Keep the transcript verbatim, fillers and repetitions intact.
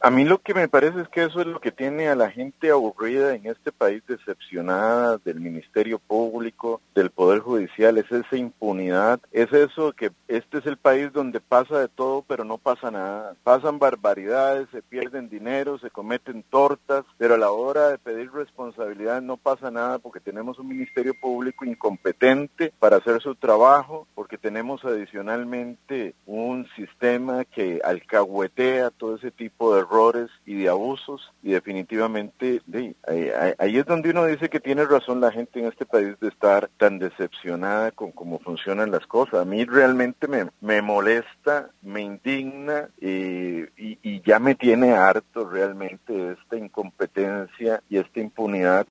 A mí lo que me parece es que eso es lo que tiene a la gente aburrida en este país, decepcionada del Ministerio Público, del Poder Judicial, es esa impunidad, es eso que este es el país donde pasa de todo pero no pasa nada, pasan barbaridades, se pierden dinero, se cometen tortas, pero a la hora de pedir responsabilidad no pasa nada porque tenemos un Ministerio Público incompetente para hacer su trabajo, porque tenemos adicionalmente un sistema que alcahuetea todo ese tipo de errores y de abusos, y definitivamente de, ahí, ahí es donde uno dice que tiene razón la gente en este país de estar tan decepcionada con cómo funcionan las cosas. A mí realmente me, me molesta, me indigna eh, y, y ya me tiene harto realmente esta incompetencia y esta impunidad